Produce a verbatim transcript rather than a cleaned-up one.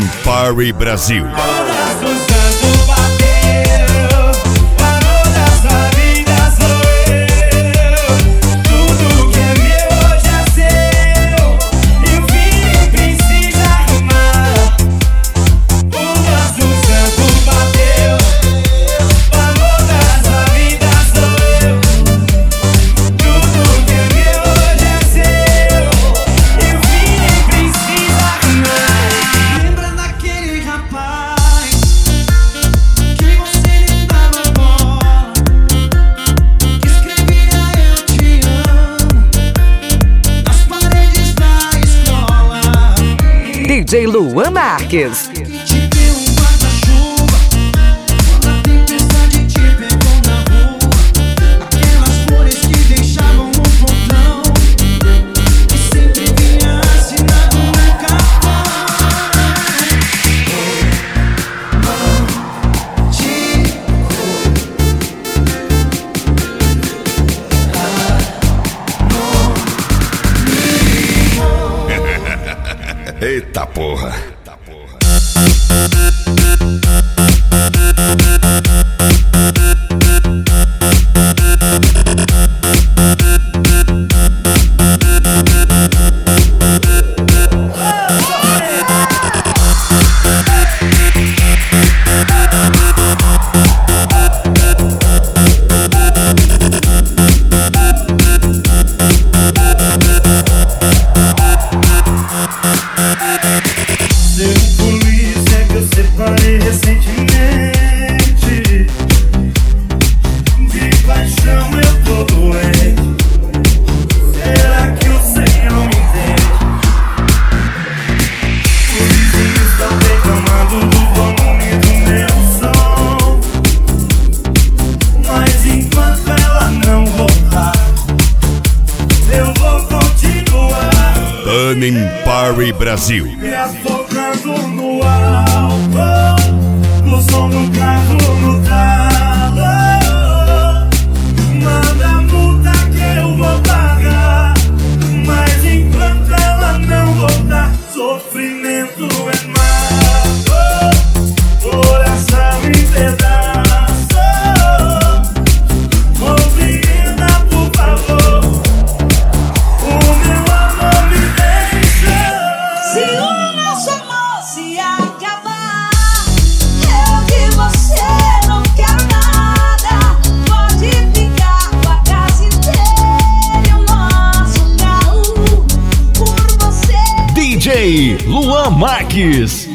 Party Brasil. D J Luan Marques. Eita porra! Party Brasil. Me afogando no álcool, no som do carro no talo. Manda a multa que eu vou pagar, mas enquanto ela não voltar, sofrimento é mato, coração em pedaço. Compreenda, por favor, o meu amor me deixa. Se o nosso amor se acabar, eu de você não quero nada. Pode ficar com a casa inteira e o nosso carro por você. D J Luan Marques.